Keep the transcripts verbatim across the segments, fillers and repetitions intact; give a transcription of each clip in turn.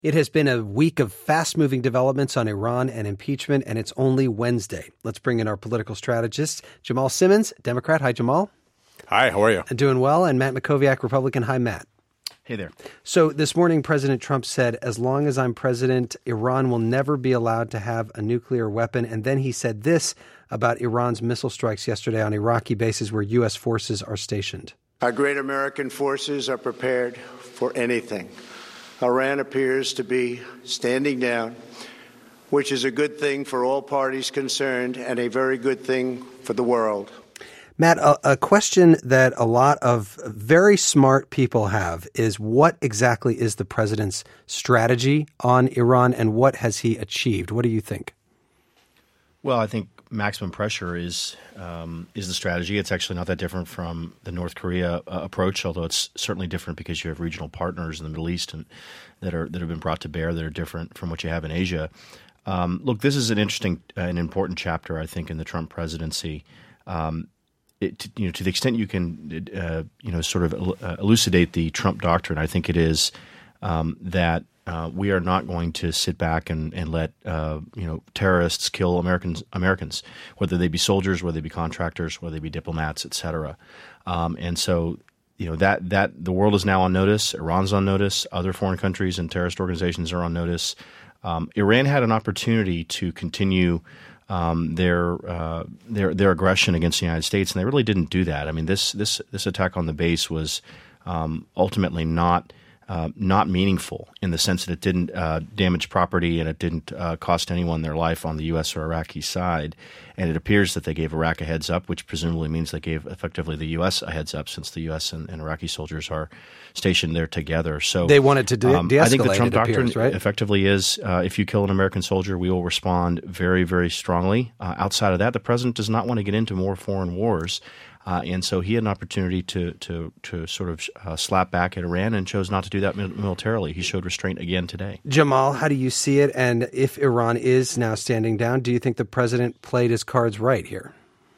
It has been a week of fast-moving developments on Iran and impeachment, and it's only Wednesday. Let's bring in our political strategist, Jamal Simmons, Democrat. Hi, Jamal. Hi, how are you? Doing well. And Matt Mackowiak, Republican. Hi, Matt. Hey there. So this morning, President Trump said, as long as I'm president, Iran will never be allowed to have a nuclear weapon. And then he said this about Iran's missile strikes yesterday on Iraqi bases where U S forces are stationed. Our great American forces are prepared for anything. Iran appears to be standing down, which is a good thing for all parties concerned and a very good thing for the world. Matt, a, a question that a lot of very smart people have is what exactly is the president's strategy on Iran and what has he achieved? What do you think? Well, I think maximum pressure is um, is the strategy. It's actually not that different from the North Korea uh, approach, although it's certainly different because you have regional partners in the Middle East and that are that have been brought to bear that are different from what you have in Asia. Um, look, this is an interesting uh, and important chapter, I think, in the Trump presidency. Um, it, you know, to the extent you can, uh, you know, sort of uh, elucidate the Trump doctrine, I think it is um, that. Uh, we are not going to sit back and, and let uh, you know terrorists kill Americans, Americans, whether they be soldiers, whether they be contractors, whether they be diplomats, et cetera. Um, and so, you know that that the world is now on notice. Iran's on notice. Other foreign countries and terrorist organizations are on notice. Um, Iran had an opportunity to continue um, their uh, their their aggression against the United States, and they really didn't do that. I mean, this this this attack on the base was um, ultimately not. Uh, not meaningful in the sense that it didn't uh, damage property and it didn't uh, cost anyone their life on the U S or Iraqi side. And it appears that they gave Iraq a heads up, which presumably means they gave effectively the U S a heads up since the U S and, and Iraqi soldiers are stationed there together. So they wanted to de- um, de-escalate. I think the Trump doctrine appears, right? effectively is uh, if you kill an American soldier, we will respond very, very strongly. Uh, outside of that, the president does not want to get into more foreign wars. Uh, and so he had an opportunity to to to sort of uh, slap back at Iran and chose not to do that militarily. He showed restraint again today. Jamal, how do you see it? And if Iran is now standing down, do you think the president played his cards right here?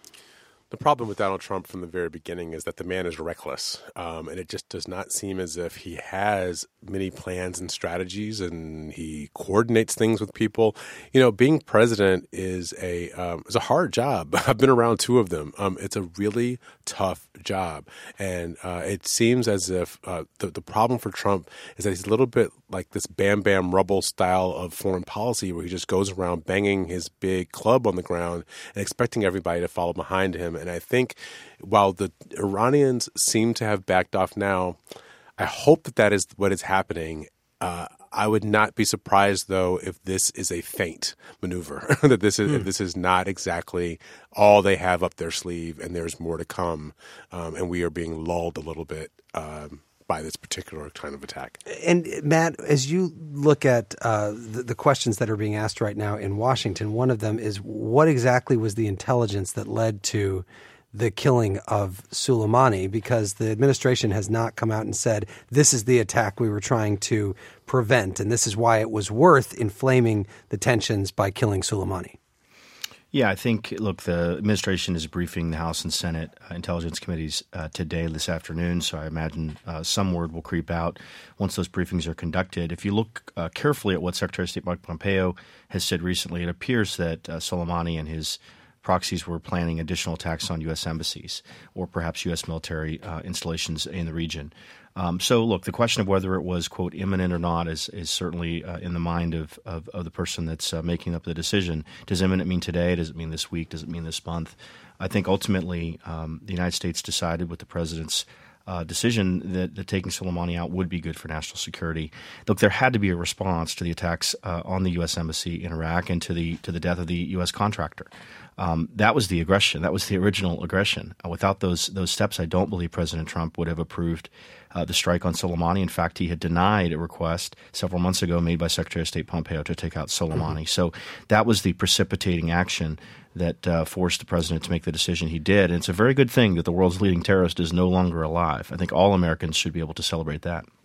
The problem with Donald Trump from the very beginning is that the man is reckless, um, and it just does not seem as if he has many plans and strategies, and he coordinates things with people. You know, being president is a um, is a hard job. I've been around two of them. Um, it's a really tough job, and uh, it seems as if uh, the the problem for Trump is that he's a little bit like this Bam Bam Rubble style of foreign policy, where he just goes around banging his big club on the ground and expecting everybody to follow behind him. And I think while the Iranians seem to have backed off now, I hope that that is what is happening. Uh, I would not be surprised, though, if this is a feint maneuver, that this is mm. if this is not exactly all they have up their sleeve and there's more to come, um, and we are being lulled a little bit um, by this particular kind of attack. And Matt, as you look at uh, the, the questions that are being asked right now in Washington, one of them is what exactly was the intelligence that led to the killing of Soleimani? Because the administration has not come out and said this is the attack we were trying to prevent, and this is why it was worth inflaming the tensions by killing Soleimani. Yeah, I think, look, the administration is briefing the House and Senate uh, Intelligence Committees uh, today, this afternoon, so I imagine uh, some word will creep out once those briefings are conducted. If you look uh, carefully at what Secretary of State Mike Pompeo has said recently, it appears that uh, Soleimani and his proxies were planning additional attacks on U S embassies or perhaps U S military uh, installations in the region. Um, so, look, the question of whether it was, quote, imminent or not is is certainly uh, in the mind of, of, of the person that's uh, making up the decision. Does imminent mean today? Does it mean this week? Does it mean this month? I think ultimately um, the United States decided with the president's uh, decision that, that taking Soleimani out would be good for national security. Look, there had to be a response to the attacks uh, on the U S embassy in Iraq and to the to the death of the U S contractor. Um, that was the aggression. That was the original aggression. Uh, without those those steps, I don't believe President Trump would have approved uh, the strike on Soleimani. In fact, he had denied a request several months ago made by Secretary of State Pompeo to take out Soleimani. Mm-hmm. So that was the precipitating action that uh, forced the president to make the decision he did. And it's a very good thing that the world's leading terrorist is no longer alive. I think all Americans should be able to celebrate that.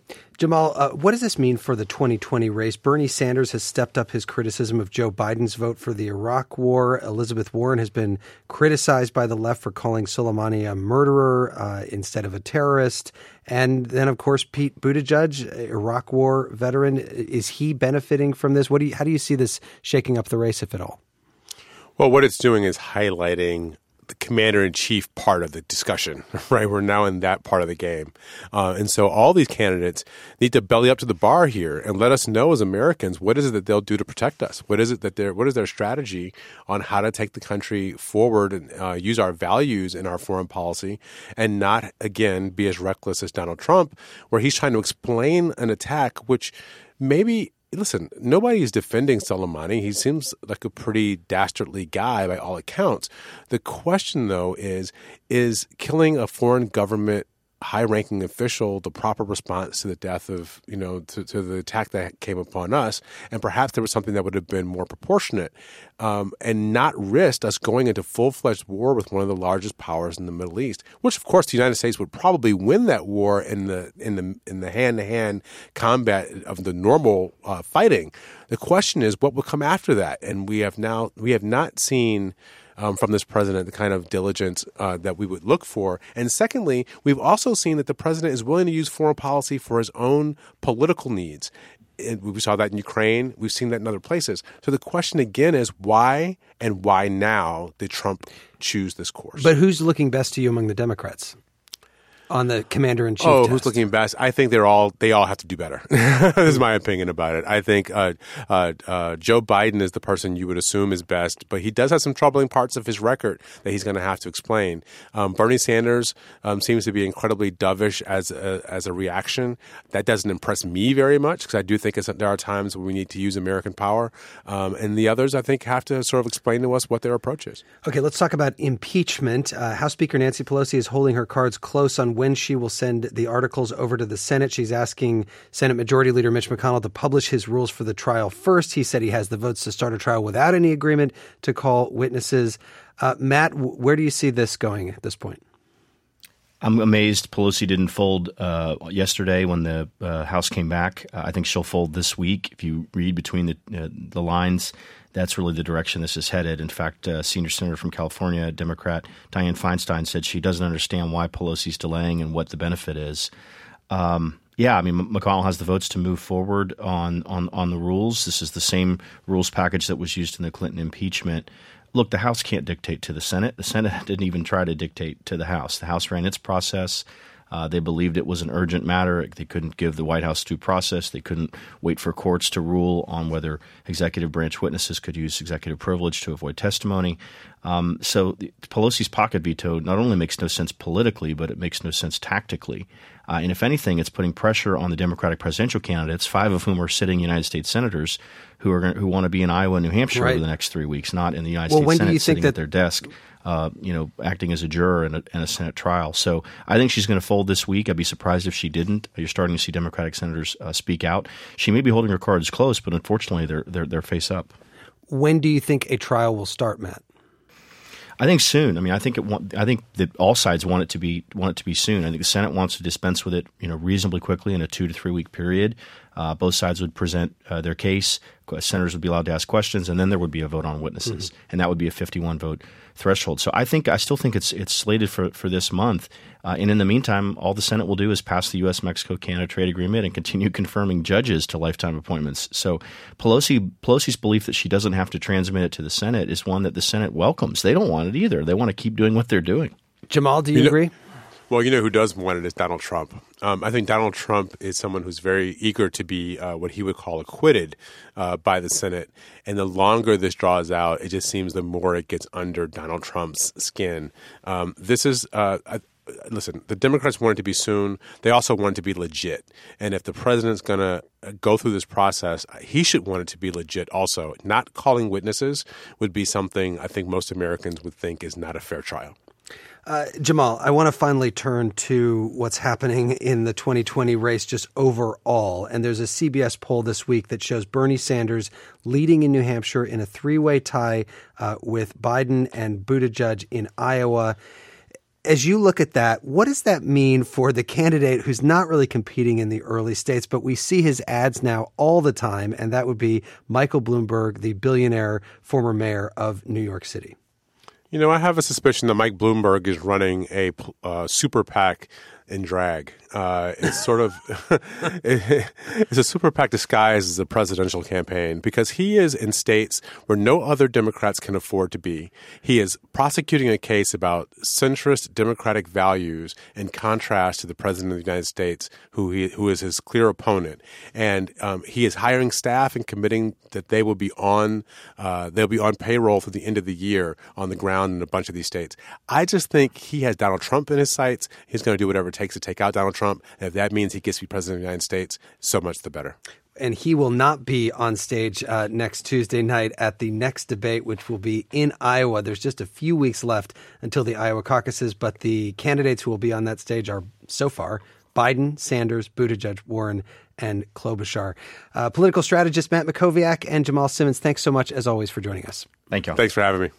Jamal, uh, what does this mean for the twenty twenty race? Bernie Sanders has stepped up his criticism of Joe Biden's vote for the Iraq War. Elizabeth Warren has been criticized by the left for calling Soleimani a murderer uh, instead of a terrorist. And then, of course, Pete Buttigieg, Iraq War veteran, is he benefiting from this? What do you, how do you see this shaking up the race, if at all? Well, what it's doing is highlighting the commander-in-chief part of the discussion, right? We're now in that part of the game. Uh, and so all these candidates need to belly up to the bar here and let us know as Americans, what is it that they'll do to protect us? What is it that they're, what is their strategy on how to take the country forward and uh, use our values in our foreign policy and not, again, be as reckless as Donald Trump, where he's trying to explain an attack which maybe listen, nobody is defending Soleimani. He seems like a pretty dastardly guy by all accounts. The question, though, is, is killing a foreign government high-ranking official the proper response to the death of, you know, to, to the attack that came upon us? And perhaps there was something that would have been more proportionate um, and not risked us going into full-fledged war with one of the largest powers in the Middle East, which, of course, the United States would probably win that war in the in the in the hand-to-hand combat of the normal uh, fighting. The question is, what will come after that? And we have now we have not seen Um, from this president, the kind of diligence uh, that we would look for. And secondly, we've also seen that the president is willing to use foreign policy for his own political needs. And we saw that in Ukraine. We've seen that in other places. So the question again is why and why now did Trump choose this course? But who's looking best to you among the Democrats on the commander-in-chief Oh, test? Who's looking best? I think they're all they all have to do better. This is my opinion about it. I think uh, uh, uh, Joe Biden is the person you would assume is best, but he does have some troubling parts of his record that he's going to have to explain. Um, Bernie Sanders um, seems to be incredibly dovish as a, as a reaction. That doesn't impress me very much because I do think it's, there are times when we need to use American power. Um, and the others, I think, have to sort of explain to us what their approach is. Okay, let's talk about impeachment. Uh, House Speaker Nancy Pelosi is holding her cards close on when she will send the articles over to the Senate. She's asking Senate Majority Leader Mitch McConnell to publish his rules for the trial first. He said he has the votes to start a trial without any agreement to call witnesses. Uh, Matt, where do you see this going at this point? I'm amazed Pelosi didn't fold uh, yesterday when the uh, House came back. Uh, I think she'll fold this week. If you read between the uh, the lines, that's really the direction this is headed. In fact, uh, senior senator from California, Democrat Dianne Feinstein, said she doesn't understand why Pelosi's delaying and what the benefit is. Um, yeah, I mean, McConnell has the votes to move forward on, on, on the rules. This is the same rules package that was used in the Clinton impeachment. Look, the House can't dictate to the Senate. The Senate didn't even try to dictate to the House. The House ran its process. Uh, they believed it was an urgent matter. They couldn't give the White House due process. They couldn't wait for courts to rule on whether executive branch witnesses could use executive privilege to avoid testimony. Um, so the, Pelosi's pocket veto not only makes no sense politically, but it makes no sense tactically. Uh, and if anything, it's putting pressure on the Democratic presidential candidates, five of whom are sitting United States senators who are who want to be in Iowa and New Hampshire right. over the next three weeks, not in the United well, States when Senate do you sitting think that- at their desk. Uh, you know, acting as a juror in a, in a Senate trial. So I think she's going to fold this week. I'd be surprised if she didn't. You're starting to see Democratic senators uh, speak out. She may be holding her cards close, but unfortunately, they're they're they're face up. When do you think a trial will start, Matt? I think soon. I mean, I think it. Want, I think that all sides want it to be want it to be soon. I think the Senate wants to dispense with it, you know, reasonably quickly in a two to three week period. Uh, both sides would present uh, their case. Senators would be allowed to ask questions, and then there would be a vote on witnesses, mm-hmm. and that would be a fifty-one vote threshold. So I think I still think it's it's slated for for this month. Uh, and in the meantime, all the Senate will do is pass the U S Mexico Canada trade agreement and continue confirming judges to lifetime appointments. So Pelosi Pelosi's belief that she doesn't have to transmit it to the Senate is one that the Senate welcomes. They don't want it either. They want to keep doing what they're doing. Jamal, do you, you know, agree? Well, you know who does want it is Donald Trump. Um, I think Donald Trump is someone who's very eager to be uh, what he would call acquitted uh, by the Senate. And the longer this draws out, it just seems the more it gets under Donald Trump's skin. Um, this is uh, – Listen, the Democrats want it to be soon. They also want it to be legit. And if the president's going to go through this process, he should want it to be legit also. Not calling witnesses would be something I think most Americans would think is not a fair trial. Uh, Jamal, I want to finally turn to what's happening in the twenty twenty race just overall. And there's a C B S poll this week that shows Bernie Sanders leading in New Hampshire in a three-way tie uh, with Biden and Buttigieg in Iowa. As you look at that, what does that mean for the candidate who's not really competing in the early states, but we see his ads now all the time, and that would be Michael Bloomberg, the billionaire former mayor of New York City? You know, I have a suspicion that Mike Bloomberg is running a uh, super PAC in drag. Uh, it's sort of it's a super PAC disguised as a presidential campaign because he is in states where no other Democrats can afford to be. He is prosecuting a case about centrist Democratic values in contrast to the president of the United States, who he, who is his clear opponent. And um, he is hiring staff and committing that they will be on uh, they'll be on payroll through the end of the year on the ground in a bunch of these states. I just think he has Donald Trump in his sights. He's going to do whatever it takes to take out Donald Trump. And if that means he gets to be president of the United States, so much the better. And he will not be on stage uh, next Tuesday night at the next debate, which will be in Iowa. There's just a few weeks left until the Iowa caucuses, but the candidates who will be on that stage are, so far, Biden, Sanders, Buttigieg, Warren, and Klobuchar. Uh, political strategist Matt Mackowiak and Jamal Simmons, thanks so much, as always, for joining us. Thank you. Thanks for having me.